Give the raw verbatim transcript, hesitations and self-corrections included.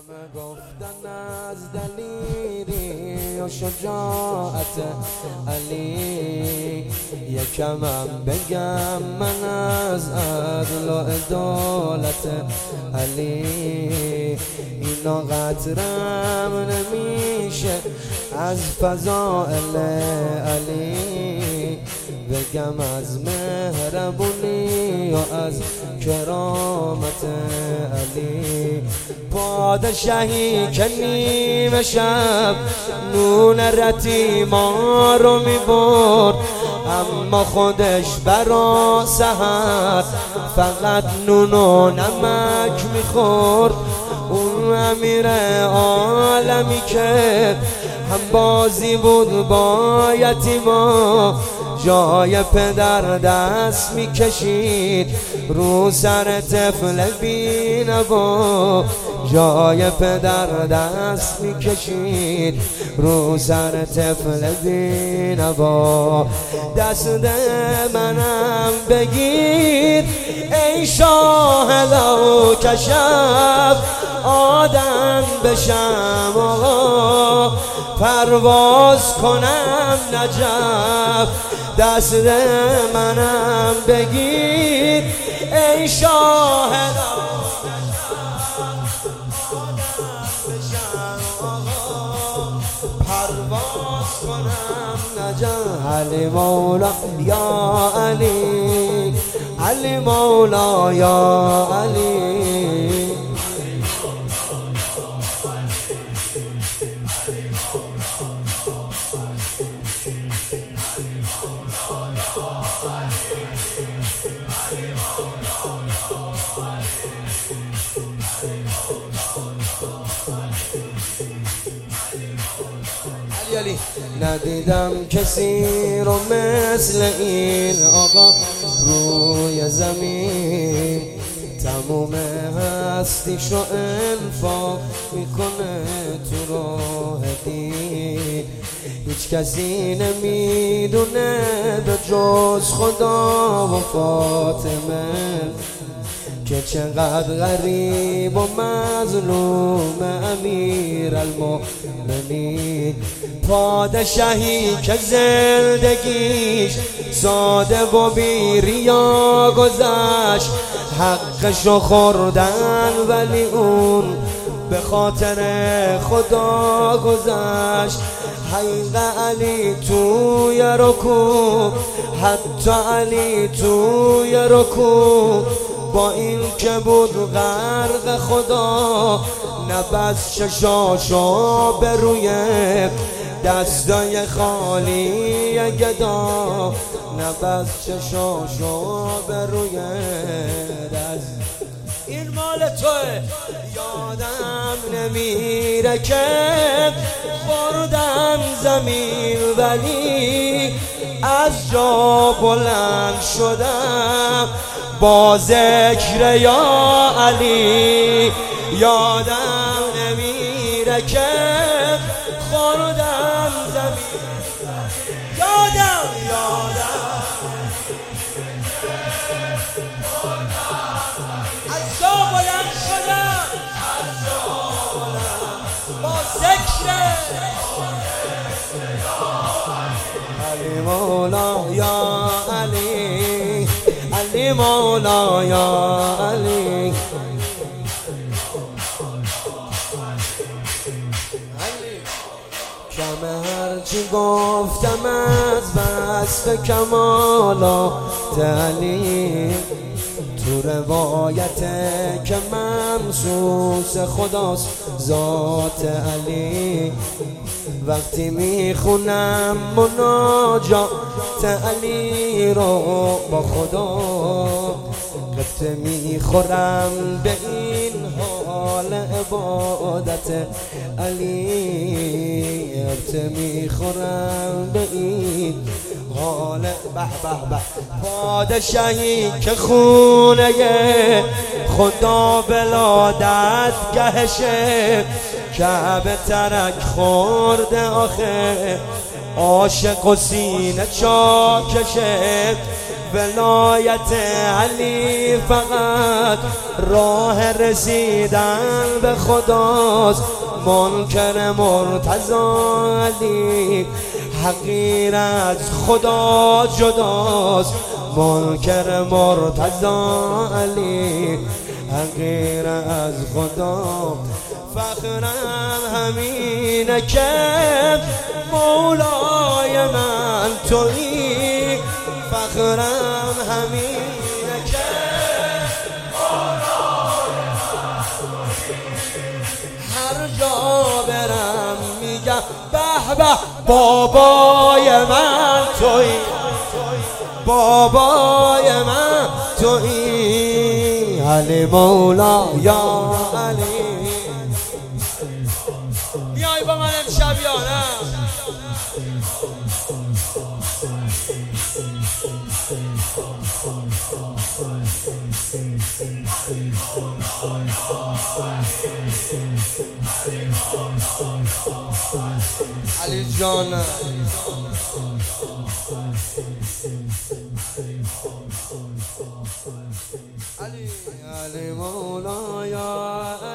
همه گفتن از دلیری و شجاعت علی، یکمم بگم من از عدل و عدالت علی. اینا قطرم نمیشه از فضائل علی، بگم از مهربونی و از کرامت علی. پادشاهی که نیمه شب نون رتیما رو میبرد، اما خودش برا سحر فقط نون و نمک میخورد. اون امیر عالمی که هم بازی بود با یتیما، جای پدر دست میکشید رو سر طفل بینوا، جای پدر دست میکشید رو سر طفل بینوا. دست منم بگیر ای شاه لو کشف، آدم بشم آقا پرواز کنم نجف. دست منم بگیر ای شاه لو پرواز کنم نجف. علی مولا یا علی، علی مولا یا علی. علی ندیدم کسی رو مثل این آقا روی زمین، تموم هستیش رو انفاق میکنه تو راه دین. هیچ کسی نمیدونه به جز خدا و فاطمه که چقدر غریب و مظلوم امیر المؤمنین. پادشاهی که زندگیش ساده و بی ریا گذشت، حقشو خوردن ولی اون به خاطر خدا گذشت. حیق علی توی رکوع، حتی علی توی رکوع، با این که بود غرق خدا، نبست چشاشو به روی دستای خالی گدا، نبست چشاشو به روی دست. این مال توه یادم نمیره که خوردم زمین، ولی از جا بلند شدم با ذکر یا علی. یادم نمیره که خوردم زمین، یادم یادم از جا بلند شدم با ذکر علی مولا یا علی، علی مولا یا علی. کم هرچی گفتم از بست کمالات علی، تو روایته که ممسوس خداست ذات علی. وقتی میخونم مناجات علی رو با خدا، قطعه میخورم به این حال عبادت علی، قطعه میخورم به این حال. به به به پادشاهی که خونه خدا بلادت گهشه، کعبه ترک خورده آخه عاشق و سینه چاکشه. ولایت علی فقط راه رسیدن به خداست. منکر مرتضی علی حقیر از خدا جداست. منکر مرتضی علی حقیر از خدا. فخرم همینه که مولای من تویی. فخرم همینه که مولای من تویی. هر جا برم میگم به به بابای من تویی. بابای من تویی. علی مولا یا علی. بیای با من امشب یا نه؟ علی جان علی علی مولا یا